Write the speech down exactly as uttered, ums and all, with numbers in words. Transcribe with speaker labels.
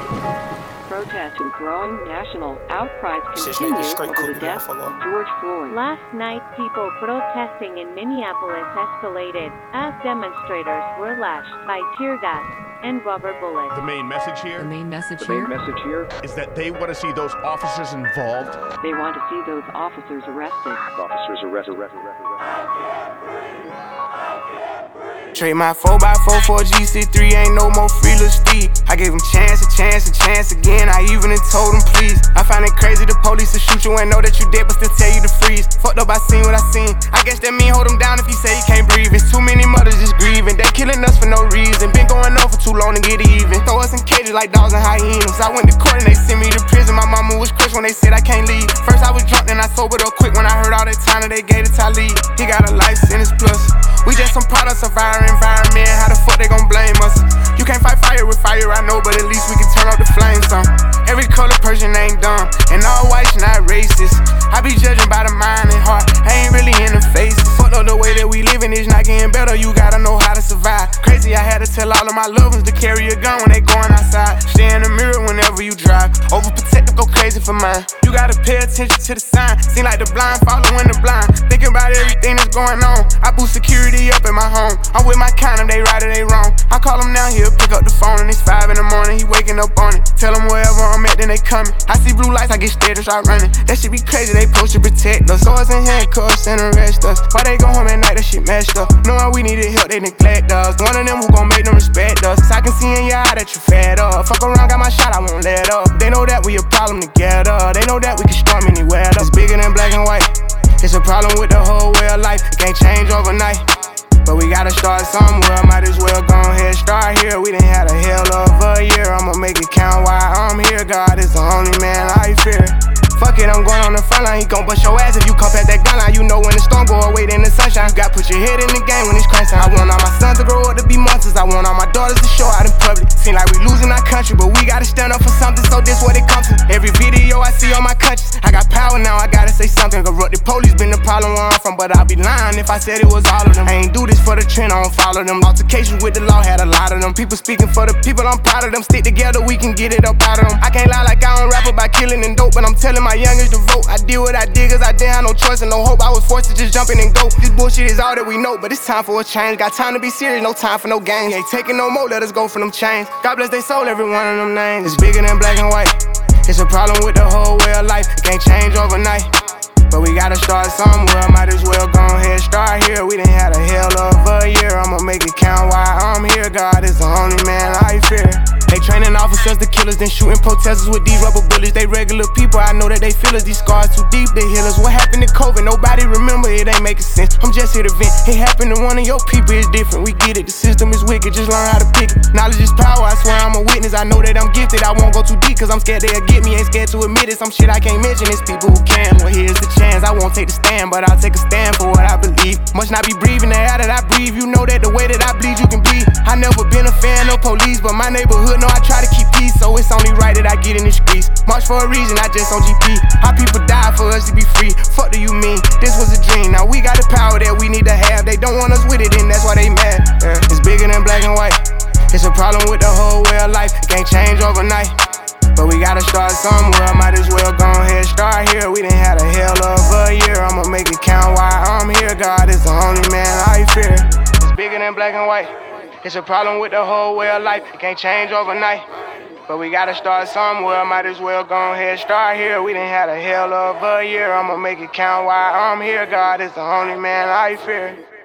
Speaker 1: Protests and growing national outcries
Speaker 2: Shit,
Speaker 1: continue
Speaker 2: nigga, straight
Speaker 1: over the
Speaker 2: cooking
Speaker 1: death
Speaker 2: off a lot.
Speaker 1: of George Floyd.
Speaker 3: Last night, people protesting in Minneapolis escalated as demonstrators were lashed by tear gas and rubber bullets.
Speaker 4: The main message here
Speaker 5: The main message
Speaker 6: The
Speaker 5: here
Speaker 6: main message here
Speaker 4: is that they want to see those officers involved.
Speaker 1: They want to see those officers arrested.
Speaker 6: officers arrested. arrested, arrested, arrested.
Speaker 7: Trade my four by four for a G C three, ain't no more free little Steve. I gave him chance, a chance, a chance again. I even told him please. I find it crazy the police will shoot you and know that you dead, but still tell you to freeze. Fucked up, I seen what I seen. I guess that mean hold him down if he say he can't breathe. It's too many mothers just grieving. They killing us for no reason. Been going on for too long to get even. Throw us in cages like dogs and hyenas. I went to court and they sent me to prison. My mama was crushed when they said I can't leave. First I was drunk, then I sobered up quick when I heard all that time that they gave to Talib. He got a life sentence plus. We just some products of our environment. How the fuck they gon' blame us? You can't fight fire with fire, I know, but at least we can turn off the flames some. Every color person ain't dumb, and all whites not racist. I be judging by the mind and heart, I ain't really in the face. Fuck up the way that we living is not getting better, you gotta know how to survive. Crazy, I had to tell all of my loved ones to carry a gun when they going outside. Stay in the mirror whenever you drive, overprotective, go crazy for mine. You gotta pay attention to the sign, seem like the blind following the blind. Thinking about everything that's going on, I boost security up in my home. I'm with my kind of, they right or they wrong. I call him now, he'll pick up the phone and it's five in the morning, he waking up on it. Tell him wherever I'm at, then they coming. I see blue lights, I get scared and start running. That shit be crazy, they supposed to protect us. Swords and handcuffs and arrest us. Why they go home at night, that shit messed up. Knowing we needed help, they neglect us. One of them who gon' make them respect us. I can see in your eye that you fed up. Fuck around, got my shot, I won't let up. They know that we a problem together. They know that we can storm anywhere. It's bigger than black and white. It's a problem with the whole way of life. It can't change overnight, but we gotta start somewhere. Might as well go ahead, start here. We done had a hell of a year. I'ma make it count while I'm here. God is the only man I fear. Fuck it, I'm going on the front line. He gon' bust your ass if you come past that gun line. You know when the storm go away, then the sunshine. You gotta put your head in the game when it's crunch time. I want all my sons to grow up to be monsters. I want all my daughters to show out in public. Seem like we losing our country, but we gotta stand up for something, so this what it comes to. Every video I see on my conscience, I got power now, I gotta say something. Corrupt the police been the problem where I'm from, but I'd be lying if I said it was all of them. I ain't do this for the trend, I don't follow them. Altercations with the law had a lot of them. People speaking for the people, I'm proud of them. Stick together, we can get it up out of them. I can't lie like I don't rap about killing and dope, but I'm telling my youngest to vote. I did what I did cause I didn't have no choice and no hope. I was forced to just jump in and go. This bullshit is all that we know, but it's time for a change. Got time to be serious, no time for no games. Ain't taking no more, let us go for them chains. God bless they soul, every one of them names. It's bigger than black and white. It's a problem with the whole way of life. It can't change overnight, but we gotta start somewhere. Might as well go ahead, start here. We done had a hell of a year. I'ma make it count while I'm here. God is the only man I fear. They training officers to killers, then shooting protesters with these rubber bullets. They regular people, I know that they feel us. These scars too deep, they heal us. What happened to COVID? Nobody remember, it ain't making sense. I'm just here to vent. It happened to one of your people, it's different. We get it, the system is wicked, just learn how to pick it. Knowledge is power, I swear I'm a witness. I know that I'm gifted, I won't go too deep, cause I'm scared they'll get me. Ain't scared to admit it, some shit I can't mention. It's people who can. Well, here's the chance, I won't take the stand, but I'll take a stand for what I believe. Must not be breathing the air that I breathe. You know that the way that I bleed, you can bleed. I never been a fan of police, but my neighborhood know I try to keep peace, so it's only right that I get in the streets. March for a reason, I just on G P. How people die for us to be free. Fuck do you mean? This was a dream. Now we got the power that we need to have. They don't want us with it, and that's why they mad. Yeah. It's bigger than black and white. It's a problem with the whole way of life. It can't change overnight, but we gotta start somewhere. Might as well go ahead, start here. We done had a hell of a year. I'ma make it count while I'm here. God is the only man I fear. It's bigger than black and white. It's a problem with the whole way of life. It can't change overnight, but we gotta start somewhere. Might as well go ahead, start here. We done had a hell of a year. I'ma make it count while I'm here. God is the only man I fear.